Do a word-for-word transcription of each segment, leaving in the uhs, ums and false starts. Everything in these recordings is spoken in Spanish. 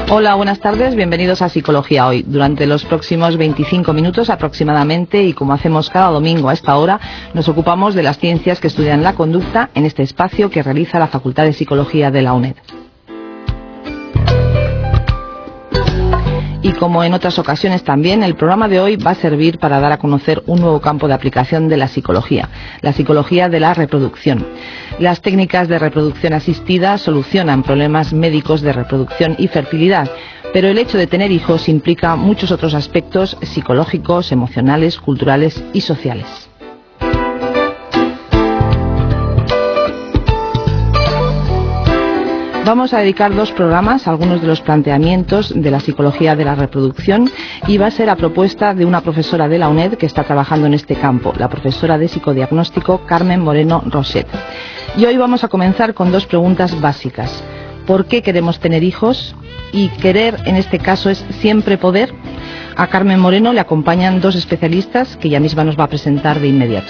Hola, buenas tardes, bienvenidos a Psicología Hoy. Durante los próximos veinticinco minutos aproximadamente, y como hacemos cada domingo a esta hora, nos ocupamos de las ciencias que estudian la conducta en este espacio que realiza la Facultad de Psicología de la UNED. Y como en otras ocasiones también, el programa de hoy va a servir para dar a conocer un nuevo campo de aplicación de la psicología, la psicología de la reproducción. Las técnicas de reproducción asistida solucionan problemas médicos de reproducción y fertilidad, pero el hecho de tener hijos implica muchos otros aspectos psicológicos, emocionales, culturales y sociales. Vamos a dedicar dos programas a algunos de los planteamientos de la psicología de la reproducción, y va a ser a propuesta de una profesora de la UNED que está trabajando en este campo, la profesora de psicodiagnóstico Carmen Moreno Roset. Y hoy vamos a comenzar con dos preguntas básicas. ¿Por qué queremos tener hijos? Y querer en este caso es siempre poder. A Carmen Moreno le acompañan dos especialistas que ella misma nos va a presentar de inmediato.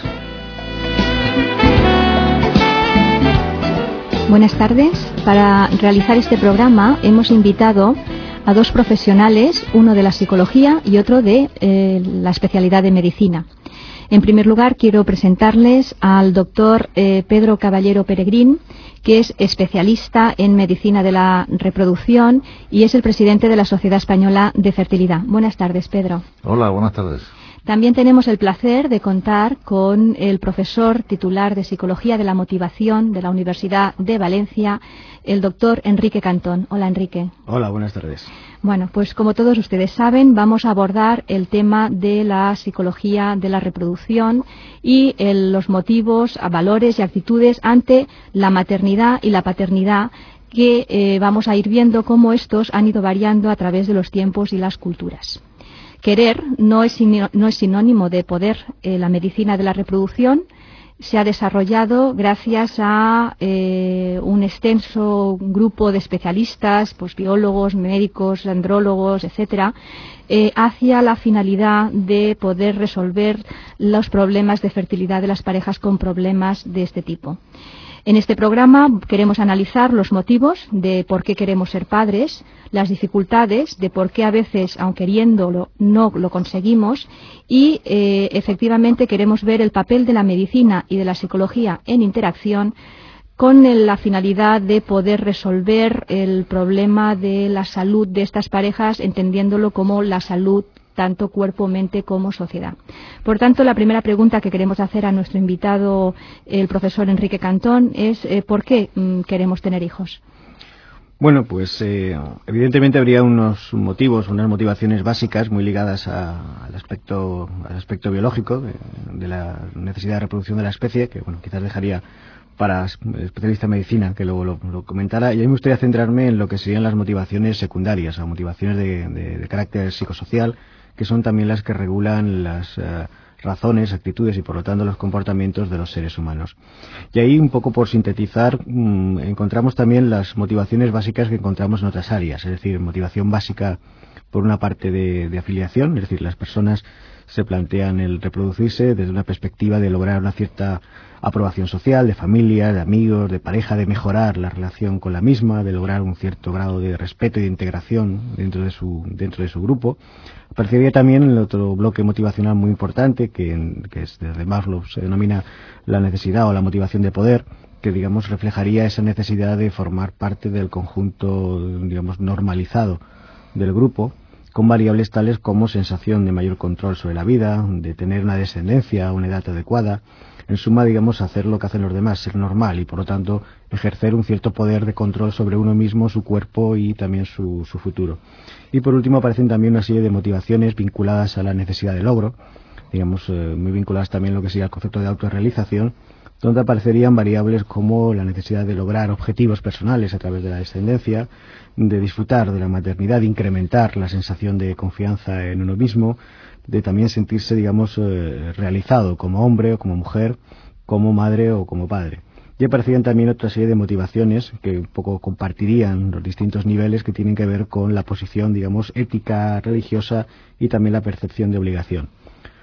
Buenas tardes. Para realizar este programa hemos invitado a dos profesionales, uno de la psicología y otro de eh, la especialidad de medicina. En primer lugar, quiero presentarles al doctor eh, Pedro Caballero Peregrín, que es especialista en medicina de la reproducción y es el presidente de la Sociedad Española de Fertilidad. Buenas tardes, Pedro. Hola, buenas tardes. También tenemos el placer de contar con el profesor titular de Psicología de la Motivación de la Universidad de Valencia, el doctor Enrique Cantón. Hola, Enrique. Hola, buenas tardes. Bueno, pues como todos ustedes saben, vamos a abordar el tema de la psicología de la reproducción y el, los motivos, valores y actitudes ante la maternidad y la paternidad, que eh, vamos a ir viendo cómo estos han ido variando a través de los tiempos y las culturas. Querer no es, no es sinónimo de poder. Eh, la medicina de la reproducción se ha desarrollado gracias a eh, un extenso grupo de especialistas, pues biólogos, médicos, andrólogos, etcétera, eh, hacia la finalidad de poder resolver los problemas de fertilidad de las parejas con problemas de este tipo. En este programa queremos analizar los motivos de por qué queremos ser padres, las dificultades de por qué a veces, aun queriéndolo, no lo conseguimos, y eh, efectivamente queremos ver el papel de la medicina y de la psicología en interacción con la finalidad de poder resolver el problema de la salud de estas parejas, entendiéndolo como la salud tanto cuerpo, mente como sociedad. Por tanto, la primera pregunta que queremos hacer a nuestro invitado, el profesor Enrique Cantón, es eh, ¿por qué mm, queremos tener hijos? Bueno, pues eh, evidentemente habría unos motivos, unas motivaciones básicas muy ligadas a, al aspecto al aspecto biológico de, de la necesidad de reproducción de la especie, que bueno, quizás dejaría para especialista en medicina que luego lo, lo comentara, y a mí me gustaría centrarme en lo que serían las motivaciones secundarias, o motivaciones de, de, de carácter psicosocial, que son también las que regulan las uh, razones, actitudes y por lo tanto los comportamientos de los seres humanos. Y ahí, un poco por sintetizar, mmm, encontramos también las motivaciones básicas que encontramos en otras áreas, es decir, motivación básica por una parte de, de afiliación, es decir, las personas se plantean el reproducirse desde una perspectiva de lograr una cierta aprobación social, de familia, de amigos, de pareja, de mejorar la relación con la misma, de lograr un cierto grado de respeto y de integración dentro de su dentro de su grupo. Aparecería también el otro bloque motivacional muy importante, que, que es desde Maslow se denomina la necesidad o la motivación de poder, que digamos reflejaría esa necesidad de formar parte del conjunto, digamos, normalizado del grupo, con variables tales como sensación de mayor control sobre la vida, de tener una descendencia a una edad adecuada, en suma, digamos, hacer lo que hacen los demás, ser normal y, por lo tanto, ejercer un cierto poder de control sobre uno mismo, su cuerpo y también su, su futuro. Y, por último, aparecen también una serie de motivaciones vinculadas a la necesidad de logro, digamos, eh, muy vinculadas también a lo que sería el concepto de autorrealización, donde aparecerían variables como la necesidad de lograr objetivos personales a través de la descendencia, de disfrutar de la maternidad, de incrementar la sensación de confianza en uno mismo, de también sentirse, digamos, eh, realizado como hombre o como mujer, como madre o como padre. Y aparecerían también otra serie de motivaciones que un poco compartirían los distintos niveles que tienen que ver con la posición, digamos, ética, religiosa y también la percepción de obligación.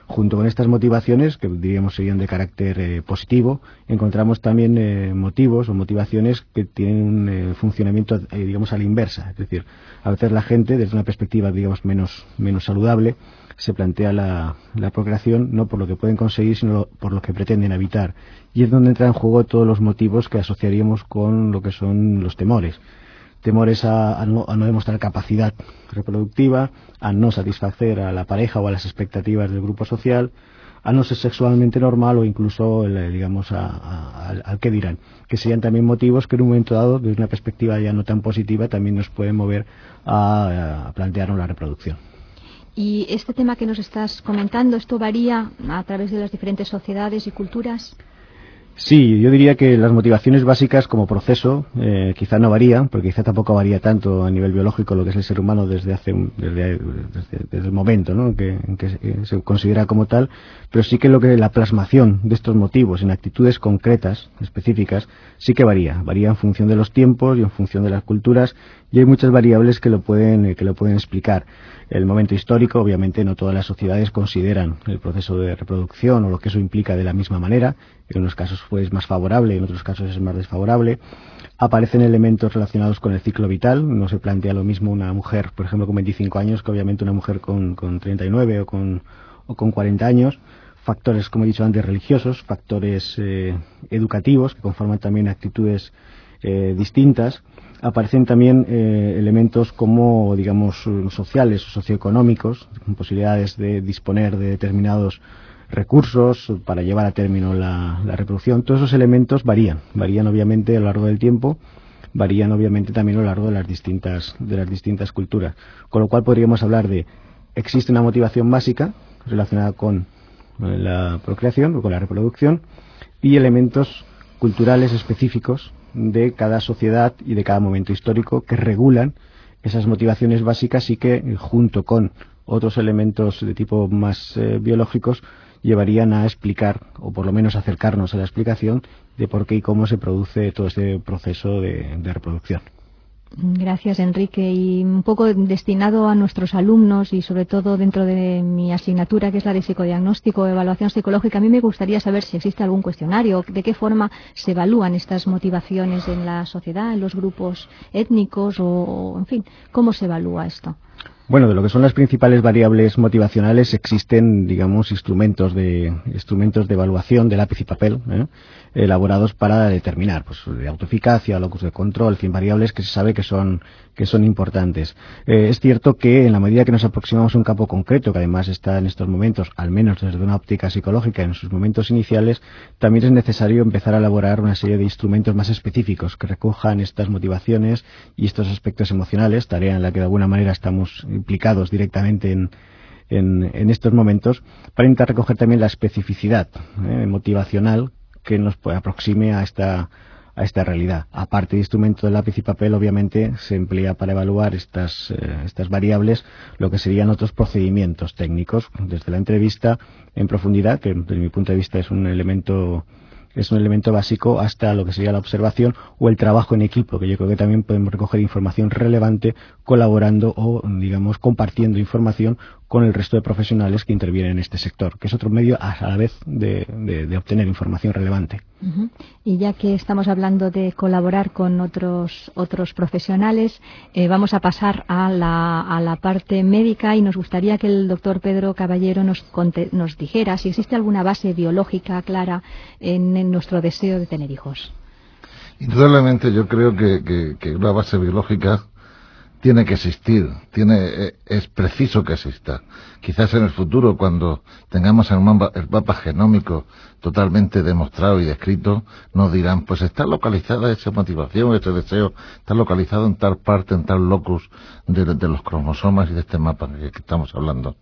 Junto con estas motivaciones, que diríamos serían de carácter eh, positivo, encontramos también eh, motivos o motivaciones que tienen un eh, funcionamiento, eh, digamos, a la inversa. Es decir, a veces la gente, desde una perspectiva, digamos, menos, menos saludable, se plantea la, la procreación no por lo que pueden conseguir, sino por lo que pretenden evitar. Y es donde entran en juego todos los motivos que asociaríamos con lo que son los temores. Temores a, a, no, a no demostrar capacidad reproductiva, a no satisfacer a la pareja o a las expectativas del grupo social, a no ser sexualmente normal o incluso, digamos, a, a, al, al que dirán. Que serían también motivos que en un momento dado, desde una perspectiva ya no tan positiva, también nos pueden mover a, a plantearnos la reproducción. Y este tema que nos estás comentando, ¿esto varía a través de las diferentes sociedades y culturas? Sí, yo diría que las motivaciones básicas como proceso eh, quizá no varían, porque quizá tampoco varía tanto a nivel biológico lo que es el ser humano desde hace desde, desde, desde el momento, ¿no?, que, en que se, se considera como tal, pero sí que lo que la plasmación de estos motivos en actitudes concretas, específicas, sí que varía, varía en función de los tiempos y en función de las culturas, y hay muchas variables que lo pueden que lo pueden explicar. El momento histórico, obviamente no todas las sociedades consideran el proceso de reproducción o lo que eso implica de la misma manera. En unos casos pues, es más favorable, en otros casos es más desfavorable. Aparecen elementos relacionados con el ciclo vital. No se plantea lo mismo una mujer, por ejemplo, con veinticinco años que obviamente una mujer con, con treinta y nueve o con, o con cuarenta años. Factores, como he dicho antes, religiosos, factores eh, educativos que conforman también actitudes eh, distintas. Aparecen también eh, elementos como, digamos, sociales o socioeconómicos, con posibilidades de disponer de determinados recursos para llevar a término la, la reproducción. Todos esos elementos varían, varían obviamente a lo largo del tiempo, varían obviamente también a lo largo de las distintas, de las distintas culturas. Con lo cual podríamos hablar de, existe una motivación básica relacionada con la procreación o con la reproducción y elementos culturales específicos de cada sociedad y de cada momento histórico que regulan esas motivaciones básicas y que junto con otros elementos de tipo más eh, biológicos llevarían a explicar o por lo menos acercarnos a la explicación de por qué y cómo se produce todo este proceso de, de reproducción. Gracias, Enrique. Y un poco destinado a nuestros alumnos y sobre todo dentro de mi asignatura, que es la de psicodiagnóstico, evaluación psicológica, a mí me gustaría saber si existe algún cuestionario, de qué forma se evalúan estas motivaciones en la sociedad, en los grupos étnicos o, en fin, ¿cómo se evalúa esto? Bueno, de lo que son las principales variables motivacionales existen, digamos, instrumentos de instrumentos de evaluación de lápiz y papel, ¿eh? elaborados para determinar, pues, de autoeficacia, locus de control, en fin, variables que se sabe que son que son importantes. Eh, es cierto que en la medida que nos aproximamos a un campo concreto, que además está en estos momentos, al menos desde una óptica psicológica, en sus momentos iniciales, también es necesario empezar a elaborar una serie de instrumentos más específicos que recojan estas motivaciones y estos aspectos emocionales, tarea en la que de alguna manera estamos implicados directamente en, en, en estos momentos, para intentar recoger también la especificidad eh, motivacional que nos aproxime a esta a esta realidad. Aparte de instrumento de lápiz y papel, obviamente se emplea para evaluar estas eh, estas variables lo que serían otros procedimientos técnicos, desde la entrevista en profundidad, que desde mi punto de vista es un elemento es un elemento básico, hasta lo que sería la observación o el trabajo en equipo, que yo creo que también podemos recoger información relevante colaborando o, digamos, compartiendo información con el resto de profesionales que intervienen en este sector, que es otro medio a la vez de, de, de obtener información relevante. Uh-huh. Y ya que estamos hablando de colaborar con otros otros profesionales, eh, vamos a pasar a la, a la parte médica y nos gustaría que el doctor Pedro Caballero nos, conte, nos dijera si existe alguna base biológica clara en, en nuestro deseo de tener hijos. Indudablemente yo creo que, que, que una base biológica tiene que existir, tiene, es preciso que exista. Quizás en el futuro, cuando tengamos el mapa, el mapa genómico totalmente demostrado y descrito, nos dirán, pues está localizada esa motivación, ese deseo, está localizado en tal parte, en tal locus de, de los cromosomas y de este mapa que, que estamos hablando.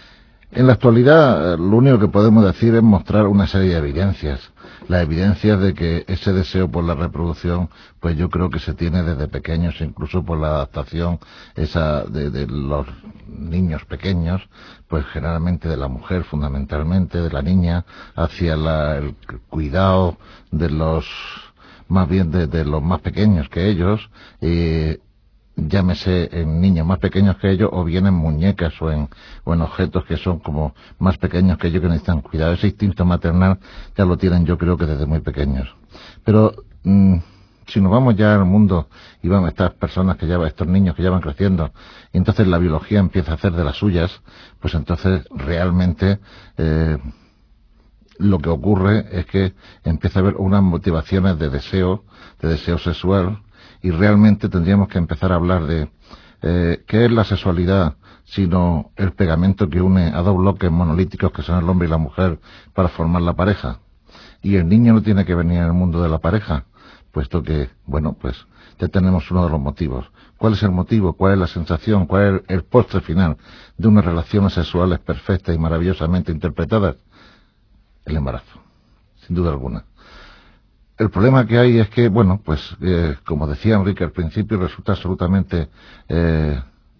En la actualidad, lo único que podemos decir es mostrar una serie de evidencias. Las evidencias de que ese deseo por la reproducción, pues yo creo que se tiene desde pequeños, incluso por la adaptación esa de, de los niños pequeños, pues generalmente de la mujer fundamentalmente, de la niña, hacia la, el cuidado de los, más bien de, de los más pequeños que ellos, eh, llámese en niños más pequeños que ellos, o bien en muñecas o en, o en objetos que son como más pequeños que ellos, que necesitan cuidado. Ese instinto maternal ya lo tienen, yo creo que desde muy pequeños. Pero mmm, si nos vamos ya al mundo y vamos a estas personas que ya, estos niños que ya van creciendo, y entonces la biología empieza a hacer de las suyas, pues entonces realmente eh, lo que ocurre es que empieza a haber unas motivaciones de deseo, de deseo sexual, y realmente tendríamos que empezar a hablar de eh, qué es la sexualidad, sino el pegamento que une a dos bloques monolíticos que son el hombre y la mujer para formar la pareja. Y el niño no tiene que venir en el mundo de la pareja, puesto que, bueno, pues ya tenemos uno de los motivos. ¿Cuál es el motivo? ¿Cuál es la sensación? ¿Cuál es el postre final de unas relaciones sexuales perfectas y maravillosamente interpretadas? El embarazo, sin duda alguna. El problema que hay es que, bueno, pues, eh, como decía Enrique al principio, resulta absolutamente eh,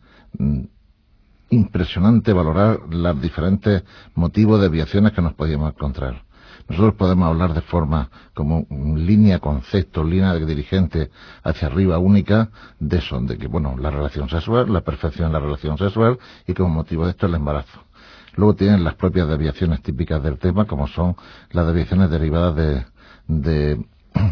impresionante valorar los diferentes motivos de desviaciones que nos podíamos encontrar. Nosotros podemos hablar de forma como línea, concepto, línea de dirigente hacia arriba única de eso, de que, bueno, la relación sexual, la perfección de la relación sexual, y como motivo de esto el embarazo. Luego tienen las propias desviaciones típicas del tema, como son las desviaciones derivadas de, de,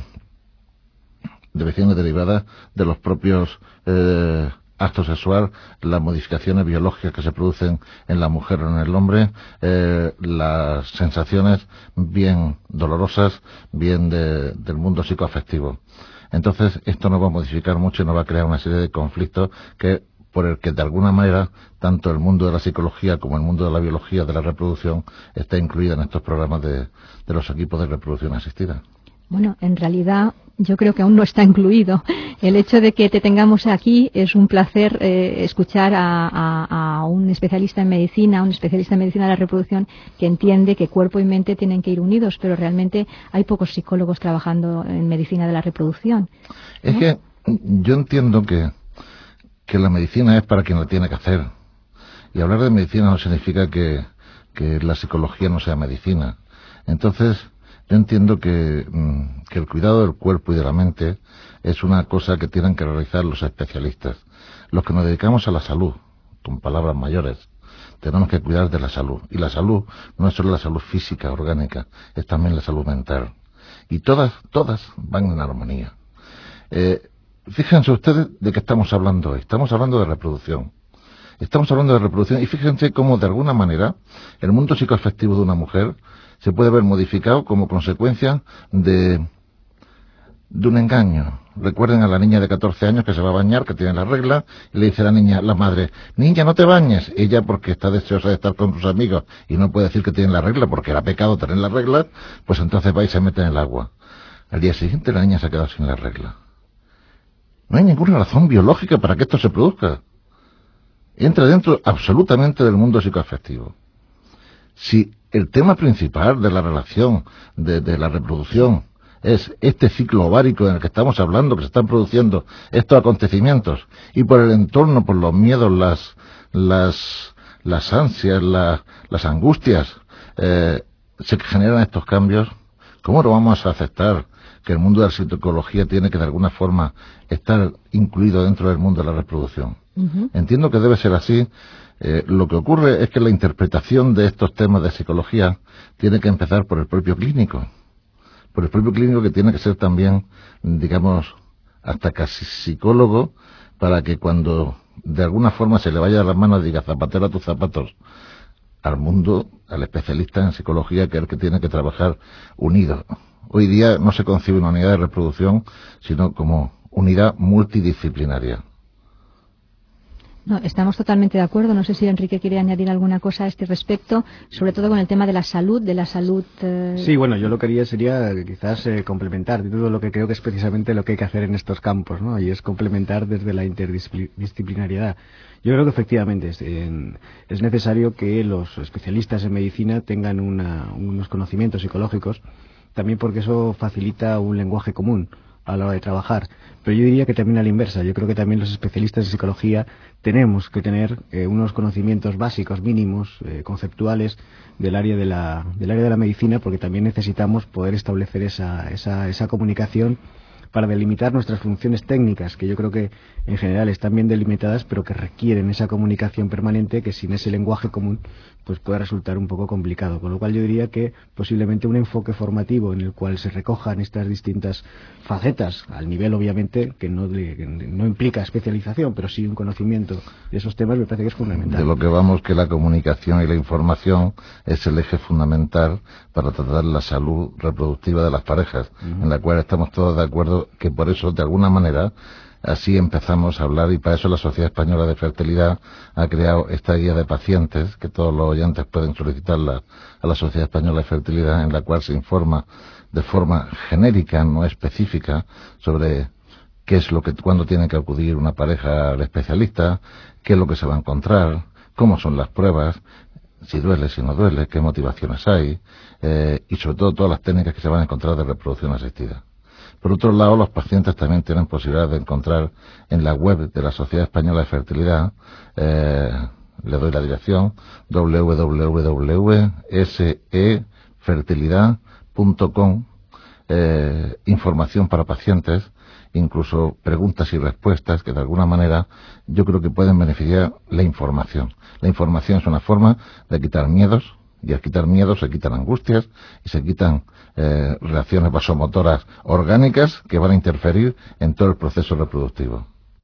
desviaciones derivadas de los propios eh, acto sexual, las modificaciones biológicas que se producen en la mujer o en el hombre, eh, las sensaciones bien dolorosas, bien de, del mundo psicoafectivo. Entonces, esto nos va a modificar mucho y nos va a crear una serie de conflictos que, por el que de alguna manera, tanto el mundo de la psicología como el mundo de la biología de la reproducción está incluida en estos programas de, de los equipos de reproducción asistida. Bueno, en realidad yo creo que aún no está incluido. El hecho de que te tengamos aquí es un placer eh, escuchar a, a, a un especialista en medicina, un especialista en medicina de la reproducción que entiende que cuerpo y mente tienen que ir unidos, pero realmente hay pocos psicólogos trabajando en medicina de la reproducción, ¿no? Es que yo entiendo que, que la medicina es para quien la tiene que hacer. Y hablar de medicina no significa que, que la psicología no sea medicina. Entonces, yo entiendo que, que el cuidado del cuerpo y de la mente es una cosa que tienen que realizar los especialistas. Los que nos dedicamos a la salud, con palabras mayores, tenemos que cuidar de la salud. Y la salud no es solo la salud física, orgánica, es también la salud mental. Y todas, todas van en armonía. Eh, fíjense ustedes de qué estamos hablando hoy. Estamos hablando de reproducción. Estamos hablando de reproducción y fíjense cómo de alguna manera el mundo psicoafectivo de una mujer se puede ver modificado como consecuencia de, de un engaño. Recuerden a la niña de catorce años que se va a bañar, que tiene la regla, y le dice a la niña, la madre, niña, no te bañes. Ella, porque está deseosa de estar con sus amigos y no puede decir que tiene la regla porque era pecado tener la regla, pues entonces va y se mete en el agua. Al día siguiente la niña se ha quedado sin la regla. No hay ninguna razón biológica para que esto se produzca. Entra dentro absolutamente del mundo psicoafectivo. Si el tema principal de la relación, de, de la reproducción, es este ciclo ovárico en el que estamos hablando, que se están produciendo estos acontecimientos, y por el entorno, por los miedos, las las, las ansias, la, las angustias, eh, se generan estos cambios, ¿cómo no vamos a aceptar que el mundo de la psicología tiene que de alguna forma estar incluido dentro del mundo de la reproducción? Uh-huh. Entiendo que debe ser así. Eh, lo que ocurre es que la interpretación de estos temas de psicología tiene que empezar por el propio clínico, por el propio clínico, que tiene que ser también, digamos, hasta casi psicólogo, para que cuando de alguna forma se le vaya a las manos y diga zapatero a tus zapatos al mundo, al especialista en psicología, que es el que tiene que trabajar unido. Hoy día no se concibe una unidad de reproducción, sino como unidad multidisciplinaria. No, estamos totalmente de acuerdo. No sé si Enrique quiere añadir alguna cosa a este respecto, sobre todo con el tema de la salud, de la salud... Eh... Sí, bueno, yo lo que haría sería quizás eh, complementar todo lo que creo que es precisamente lo que hay que hacer en estos campos, ¿no? Y es complementar desde la interdisciplinariedad. Yo creo que efectivamente es, eh, es necesario que los especialistas en medicina tengan una, unos conocimientos psicológicos, también porque eso facilita un lenguaje común a la hora de trabajar. Pero yo diría que también a la inversa. Yo creo que también los especialistas en psicología tenemos que tener eh, unos conocimientos básicos, mínimos, eh, conceptuales del área de la del área de la medicina, porque también necesitamos poder establecer esa esa esa comunicación para delimitar nuestras funciones técnicas, que yo creo que en general están bien delimitadas, pero que requieren esa comunicación permanente que sin ese lenguaje común pues puede resultar un poco complicado. Con lo cual yo diría que posiblemente un enfoque formativo en el cual se recojan estas distintas facetas, al nivel obviamente que no, que no implica especialización, pero sí un conocimiento de esos temas, me parece que es fundamental. De lo que vamos, que la comunicación y la información es el eje fundamental para tratar la salud reproductiva de las parejas, uh-huh. en la cual estamos todos de acuerdo que por eso, de alguna manera, así empezamos a hablar, y para eso la Sociedad Española de Fertilidad ha creado esta guía de pacientes, que todos los oyentes pueden solicitarla a la Sociedad Española de Fertilidad, en la cual se informa de forma genérica, no específica, sobre qué es lo que, cuándo tiene que acudir una pareja al especialista, qué es lo que se va a encontrar, cómo son las pruebas, si duele, si no duele, qué motivaciones hay, eh, y sobre todo todas las técnicas que se van a encontrar de reproducción asistida. Por otro lado, los pacientes también tienen posibilidad de encontrar en la web de la Sociedad Española de Fertilidad, eh, le doy la dirección, doble u doble u doble u punto s e fertilidad punto com, eh, información para pacientes, incluso preguntas y respuestas que de alguna manera yo creo que pueden beneficiar la información. La información es una forma de quitar miedos, y al quitar miedos se quitan angustias y se quitan eh, reacciones vasomotoras orgánicas que van a interferir en todo el proceso reproductivo.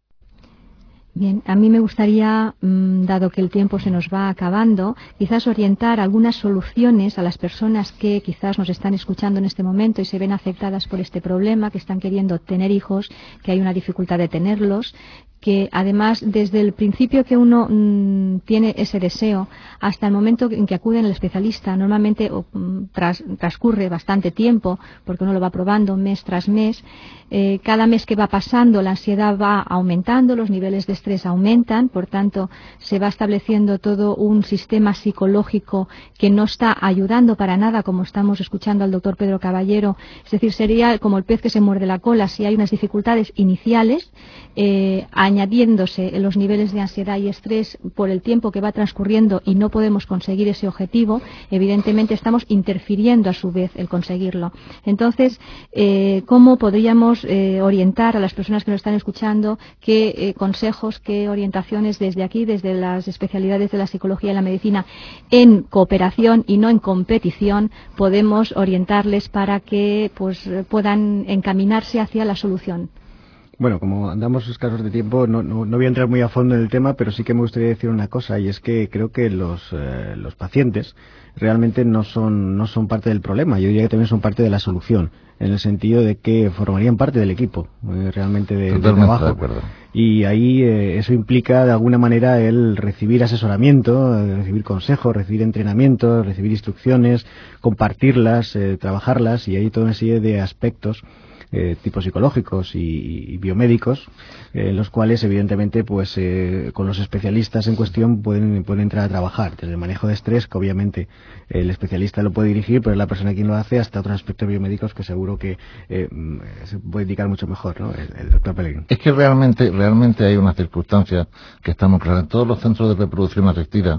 Bien, a mí me gustaría, dado que el tiempo se nos va acabando, quizás orientar algunas soluciones a las personas que quizás nos están escuchando en este momento y se ven afectadas por este problema, que están queriendo tener hijos, que hay una dificultad de tenerlos, que además desde el principio que uno mmm, tiene ese deseo hasta el momento en que acude al especialista, normalmente mmm, tras, transcurre bastante tiempo, porque uno lo va probando mes tras mes. Eh, cada mes que va pasando la ansiedad va aumentando, los niveles de estrés aumentan, por tanto se va estableciendo todo un sistema psicológico que no está ayudando para nada, como estamos escuchando al doctor Pedro Caballero. Es decir, sería como el pez que se muerde la cola. Si hay unas dificultades iniciales, eh, añadiéndose los niveles de ansiedad y estrés por el tiempo que va transcurriendo y no podemos conseguir ese objetivo, evidentemente estamos interfiriendo a su vez el conseguirlo. Entonces, eh, ¿cómo podríamos eh, orientar a las personas que nos están escuchando? ¿Qué eh, consejos, qué orientaciones desde aquí, desde las especialidades de la psicología y la medicina, en cooperación y no en competición, podemos orientarles para que pues puedan encaminarse hacia la solución? Bueno, como andamos escasos de tiempo, no, no, no voy a entrar muy a fondo en el tema, pero sí que me gustaría decir una cosa, y es que creo que los, eh, los pacientes realmente no son, no son parte del problema. Yo diría que también son parte de la solución, en el sentido de que formarían parte del equipo, eh, realmente de, de trabajo. De acuerdo. Y ahí eh, eso implica de alguna manera el recibir asesoramiento, eh, recibir consejos, recibir entrenamientos, recibir instrucciones, compartirlas, eh, trabajarlas, y hay toda una serie de aspectos Eh, tipos psicológicos y, y biomédicos, eh, los cuales evidentemente pues eh, con los especialistas en cuestión pueden, pueden entrar a trabajar, desde el manejo de estrés, que obviamente eh, el especialista lo puede dirigir, pero es la persona quien lo hace, hasta otros aspectos biomédicos que seguro que eh, se puede indicar mucho mejor, ¿no? el, el doctor Pellegrín. Es que realmente, realmente hay una circunstancia que estamos claros. En todos los centros de reproducción asistida,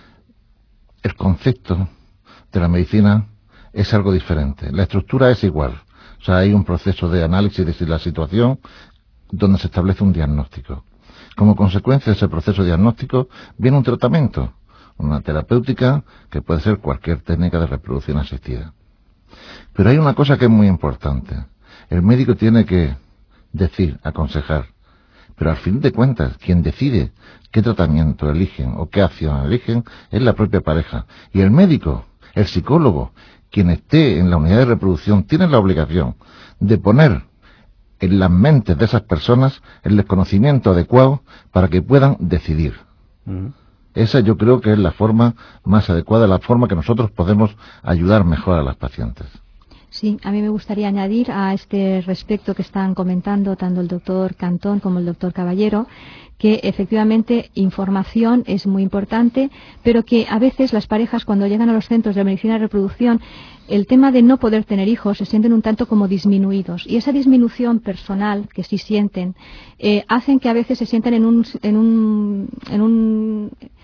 el concepto de la medicina es algo diferente, la estructura es igual. O sea, hay un proceso de análisis de la situación donde se establece un diagnóstico. Como consecuencia de ese proceso diagnóstico viene un tratamiento, una terapéutica que puede ser cualquier técnica de reproducción asistida. Pero hay una cosa que es muy importante. El médico tiene que decir, aconsejar, pero al fin de cuentas, quien decide qué tratamiento eligen o qué acción eligen es la propia pareja. Y el médico, el psicólogo, quien esté en la unidad de reproducción, tiene la obligación de poner en las mentes de esas personas el desconocimiento adecuado para que puedan decidir. Uh-huh. Esa yo creo que es la forma más adecuada, la forma que nosotros podemos ayudar mejor a las pacientes. Sí, a mí me gustaría añadir a este respecto que están comentando tanto el doctor Cantón como el doctor Caballero, que efectivamente información es muy importante, pero que a veces las parejas cuando llegan a los centros de medicina de reproducción, el tema de no poder tener hijos se sienten un tanto como disminuidos, y esa disminución personal que sí sienten eh, hacen que a veces se sientan en un en un en un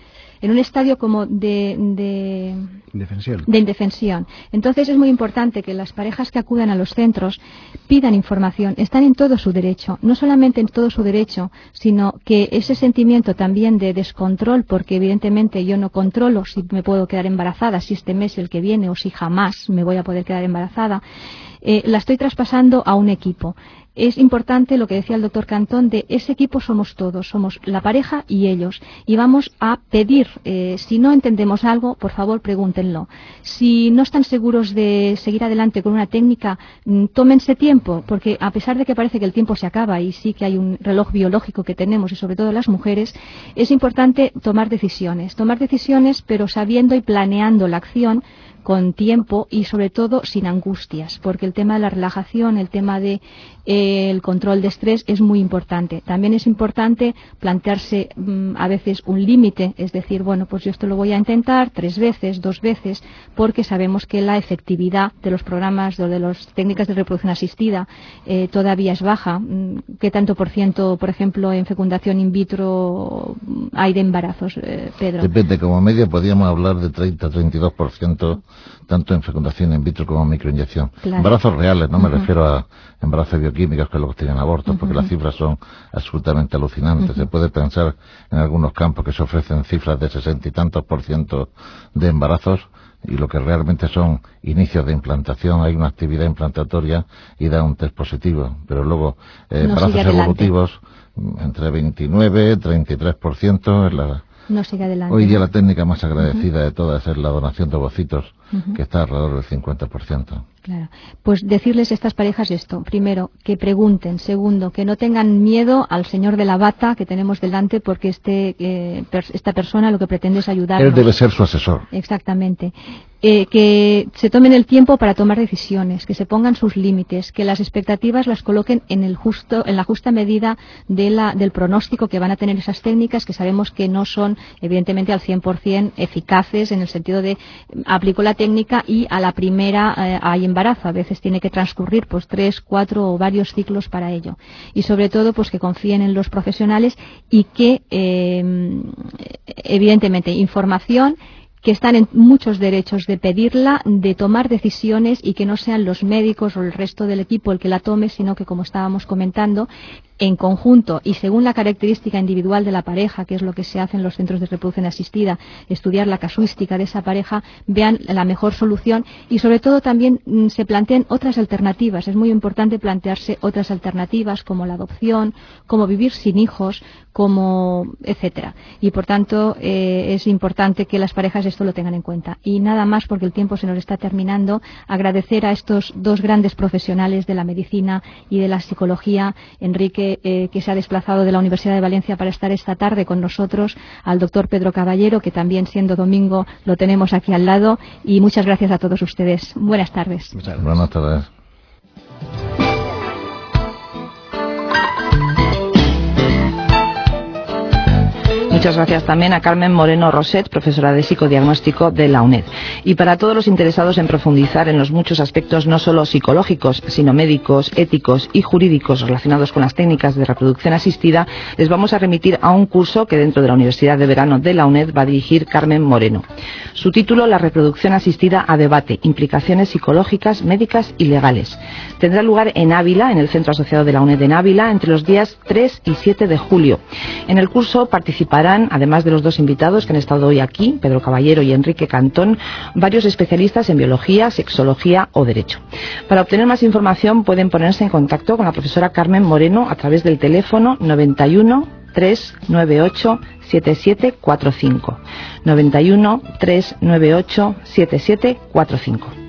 en un estadio como de, de, indefensión. de indefensión. Entonces es muy importante que las parejas que acudan a los centros pidan información, están en todo su derecho, no solamente en todo su derecho, sino que ese sentimiento también de descontrol, porque evidentemente yo no controlo si me puedo quedar embarazada, si este mes el que viene o si jamás me voy a poder quedar embarazada, eh, la estoy traspasando a un equipo. Es importante lo que decía el doctor Cantón, de ese equipo somos todos, somos la pareja y ellos, y vamos a pedir, eh, si no entendemos algo, por favor pregúntenlo. Si no están seguros de seguir adelante con una técnica, mm, tómense tiempo, porque a pesar de que parece que el tiempo se acaba y sí que hay un reloj biológico que tenemos, y sobre todo las mujeres, es importante tomar decisiones, tomar decisiones pero sabiendo y planeando la acción con tiempo y sobre todo sin angustias, porque el tema de la relajación, el tema de eh, el control de estrés es muy importante. También es importante plantearse mmm, a veces un límite, es decir, bueno, pues yo esto lo voy a intentar tres veces, dos veces, porque sabemos que la efectividad de los programas o de las técnicas de reproducción asistida eh, todavía es baja. ¿Qué tanto por ciento, por ejemplo, en fecundación in vitro hay de embarazos, eh, Pedro? Depende, como media podríamos hablar de treinta a treinta y dos por ciento tanto en fecundación in vitro como en microinyección. Claro. Embarazos reales, no me uh-huh. refiero a embarazos bioquímicos que luego tienen abortos, uh-huh. porque las cifras son absolutamente alucinantes. Uh-huh. Se puede pensar en algunos campos que se ofrecen cifras de sesenta y tantos por ciento de embarazos, y lo que realmente son inicios de implantación, hay una actividad implantatoria y da un test positivo, pero luego eh, no embarazos evolutivos entre veintinueve y treinta y tres por ciento es la... No sigue adelante. Hoy día la técnica más agradecida uh-huh. de todas es la donación de ovocitos, uh-huh. que está alrededor del cincuenta por ciento. Claro. Pues decirles a estas parejas esto. Primero, que pregunten. Segundo, que no tengan miedo al señor de la bata que tenemos delante, porque este eh, per, esta persona lo que pretende es ayudarnos. Él debe ser su asesor. Exactamente. Eh, que se tomen el tiempo para tomar decisiones, que se pongan sus límites, que las expectativas las coloquen en el justo, en la justa medida de la, del pronóstico que van a tener esas técnicas, que sabemos que no son evidentemente al cien por ciento eficaces, en el sentido de aplico la técnica y a la primera eh, hay embarazo. A veces tiene que transcurrir pues tres, cuatro o varios ciclos para ello. Y sobre todo pues que confíen en los profesionales y que eh, evidentemente información, que están en muchos derechos de pedirla, de tomar decisiones, y que no sean los médicos o el resto del equipo el que la tome, sino que, como estábamos comentando, en conjunto y según la característica individual de la pareja, que es lo que se hace en los centros de reproducción asistida, estudiar la casuística de esa pareja, vean la mejor solución y sobre todo también mmm, se planteen otras alternativas. Es muy importante plantearse otras alternativas como la adopción, como vivir sin hijos, como etcétera. Y por tanto eh, es importante que las parejas esto lo tengan en cuenta. Y nada más, porque el tiempo se nos está terminando. Agradecer a estos dos grandes profesionales de la medicina y de la psicología, Enrique, Eh, que se ha desplazado de la Universidad de Valencia para estar esta tarde con nosotros, al doctor Pedro Caballero, que también siendo domingo lo tenemos aquí al lado, y muchas gracias a todos ustedes. Buenas tardes. Muchas gracias. Buenas tardes. Muchas gracias también a Carmen Moreno Roset, profesora de psicodiagnóstico de la UNED. Y para todos los interesados en profundizar en los muchos aspectos no solo psicológicos, sino médicos, éticos y jurídicos relacionados con las técnicas de reproducción asistida, les vamos a remitir a un curso que dentro de la Universidad de Verano de la UNED va a dirigir Carmen Moreno. Su título, La reproducción asistida a debate, implicaciones psicológicas, médicas y legales. Tendrá lugar en Ávila, en el Centro Asociado de la UNED en Ávila, entre los días tres y siete de julio. En el curso participarán, además de los dos invitados que han estado hoy aquí, Pedro Caballero y Enrique Cantón, varios especialistas en biología, sexología o derecho. Para obtener más información pueden ponerse en contacto con la profesora Carmen Moreno a través del teléfono noventa y uno, tres nueve ocho, siete siete cuatro cinco. noventa y uno, tres nueve ocho, siete siete cuatro cinco.